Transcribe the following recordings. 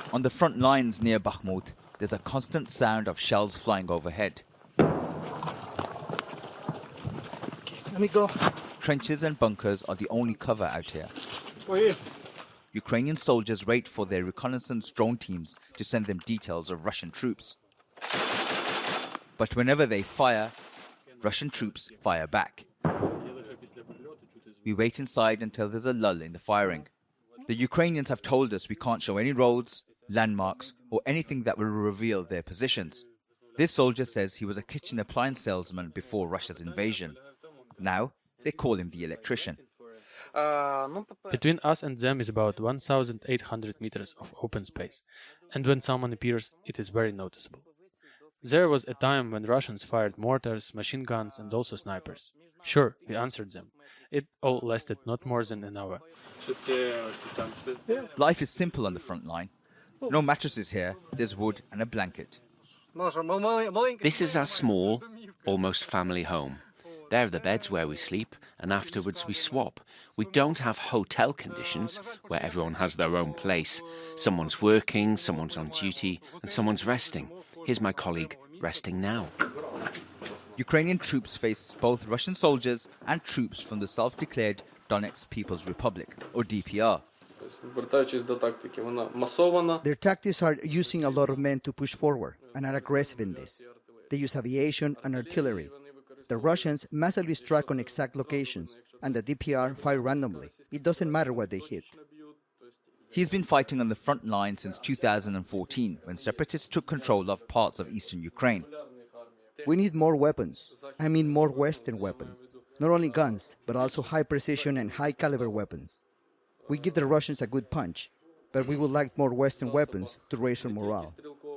On the front lines near Bakhmut, there's a constant sound of shells flying overhead. Let me go. Trenches and bunkers are the only cover out here. Ukrainian soldiers wait for their reconnaissance drone teams to send them details of Russian troops. But whenever they fire, Russian troops fire back. We wait inside until there's a lull in the firing. The Ukrainians have told us we can't show any roads, landmarks, or anything that will reveal their positions. This soldier says he was a kitchen appliance salesman before Russia's invasion. Now, they call him the electrician. Between us and them is about 1,800 meters of open space, and when someone appears, it is very noticeable. There was a time when Russians fired mortars, machine guns, and also snipers. Sure, we answered them. It all lasted not more than an hour. Life is simple on the front line. No mattresses here, there's wood and a blanket. This is our small, almost family home. There are the beds where we sleep, and afterwards we swap. We don't have hotel conditions, where everyone has their own place. Someone's working, someone's on duty, and someone's resting. Here's my colleague resting now. Ukrainian troops face both Russian soldiers and troops from the self-declared Donetsk People's Republic, or DPR. Their tactics are using a lot of men to push forward and are aggressive in this. They use aviation and artillery. The Russians massively strike on exact locations, and the DPR fire randomly. It doesn't matter what they hit. He's been fighting on the front line since 2014, when separatists took control of parts of eastern Ukraine. We need more weapons. I mean more Western weapons. Not only guns, but also high-precision and high-caliber weapons. We give the Russians a good punch, but we would like more Western weapons to raise our morale.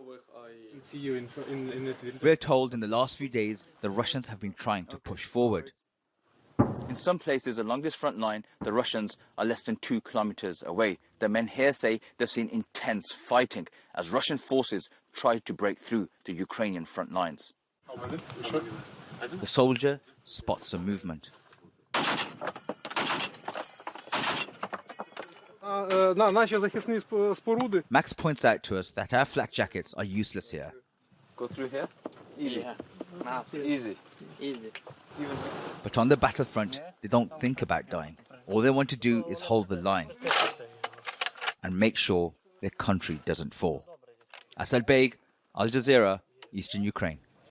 We're told in the last few days the Russians have been trying to push forward. In some places along this front line, the Russians are less than 2 kilometers away. The men here say they've seen intense fighting as Russian forces try to break through the Ukrainian front lines. The soldier spots some movement. Max points out to us that our flak jackets are useless here. Go through here? Easy. Easy. But on the battlefront, they don't think about dying. All they want to do is hold the line and make sure their country doesn't fall. Asad Beg, Al Jazeera, Eastern Ukraine.